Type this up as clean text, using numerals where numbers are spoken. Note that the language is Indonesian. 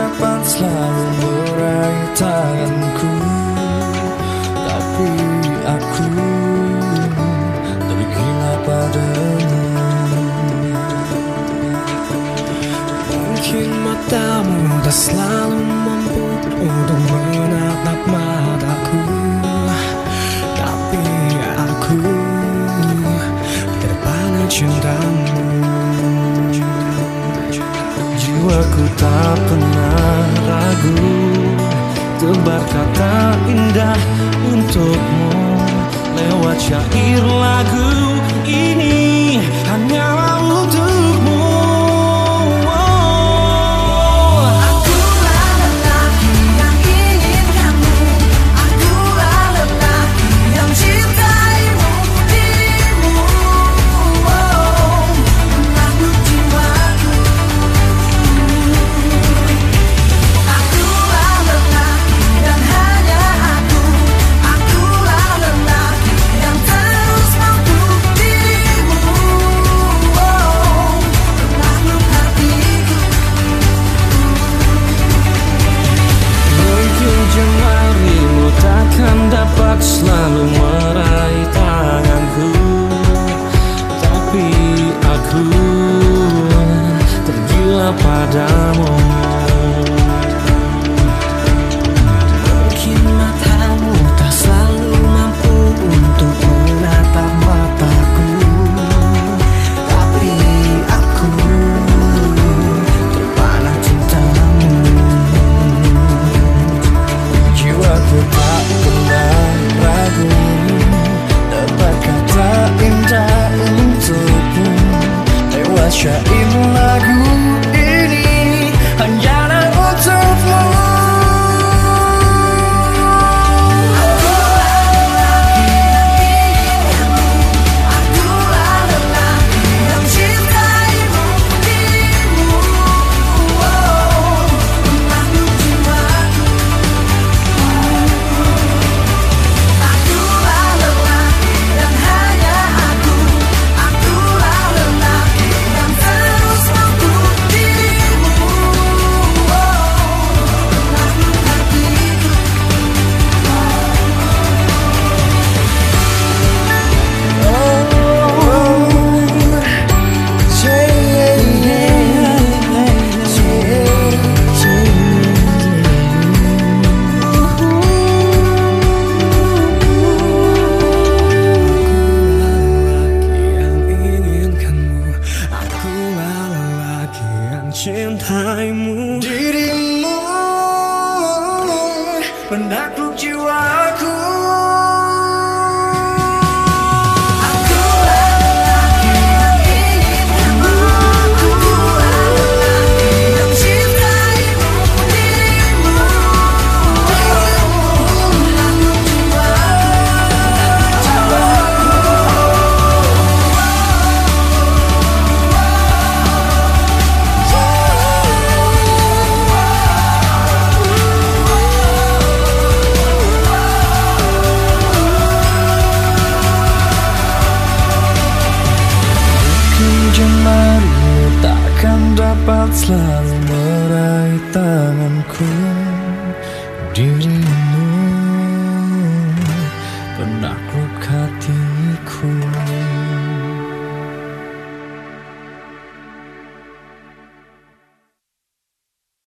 dapat selalu meraih tanganku, tapi aku tergila padamu. Mungkin matamu tak selalu mampu untuk menatap mataku, tapi aku terpana cintamu. Jiwaku tak pernah ragu, tebar kata indah untukmu lewat syair lagu ini hanyalah untukmu. Dapat selalu meraih tanganku, tapi aku tergila padamu. Mungkin matamu tak selalu mampu untuk menatap mataku, tapi aku terpana cintamu. Jiwaku tak pernah ragu, dapat kata indah untukmu lewat syair lagu ini hanyalah untukmu. Cintaimu, dirimu penakluk jiwaku. Jemarimu takkan dapat selalu meraih tanganku, dirimu pernah